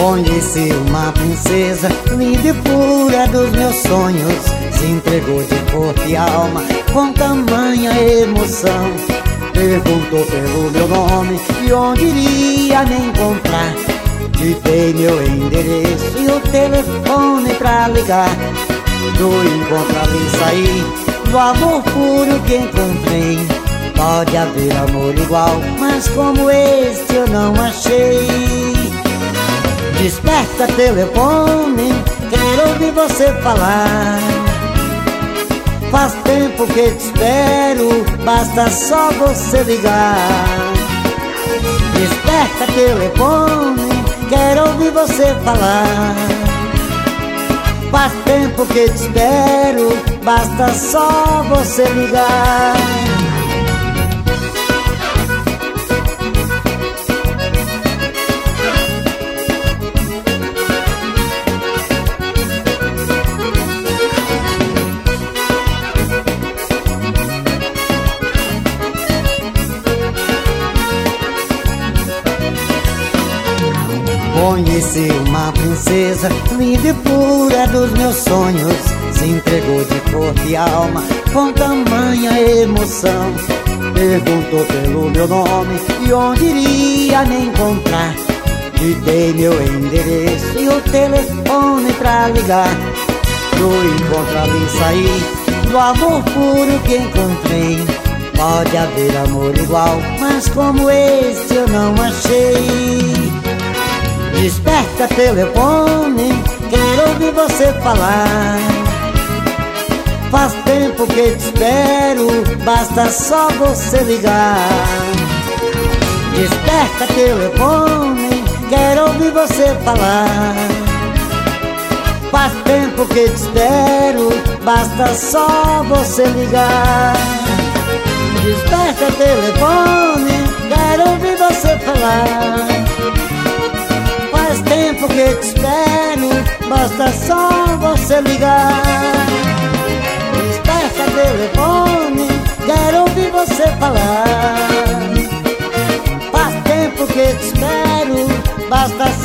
Conheci uma princesa, linda e pura dos meus sonhos. Se entregou de corpo e alma com tamanha emoção. Perguntou pelo meu nome e onde iria me encontrar. Te dei meu endereço e o telefone pra ligar. Do encontro ali saí, do amor puro que encontrei. Pode haver amor igual, mas como este eu não achei. Desperta telefone, quero ouvir você falar. Faz tempo que te espero, basta só você ligar. Desperta telefone, quero ouvir você falar. Faz tempo que te espero, basta só você ligar. Conheci uma princesa, linda e pura dos meus sonhos. Se entregou de corpo e alma com tamanha emoção. Perguntou pelo meu nome e onde iria me encontrar. Te dei meu endereço e o telefone pra ligar. Do encontro ali saí, do amor puro que encontrei. Pode haver amor igual, mas como este eu não achei. Desperta telefone, quero ouvir você falar. Faz tempo que te espero, basta só você ligar. Desperta telefone, quero ouvir você falar. Faz tempo que te espero, basta só você ligar. Desperta telefone, quero ouvir você falar. Faz tempo que te espero, basta só você ligar. Desperta telefone, quero ouvir você falar. Faz tempo que te espero, basta